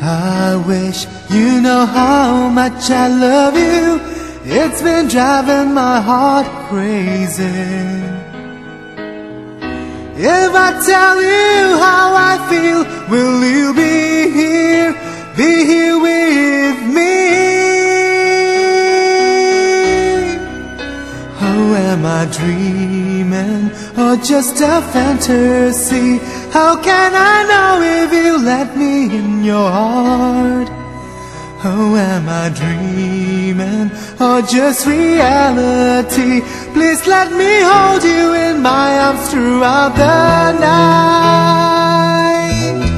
I wish you know how much I love you. It's been driving my heart crazy. If I tell you how I feel, will you be here with me? Oh, am I dreaming or just a fantasy? How can I know if you let me in your heart? Oh, am I dreaming or just reality? Please let me hold you in my arms throughout the night.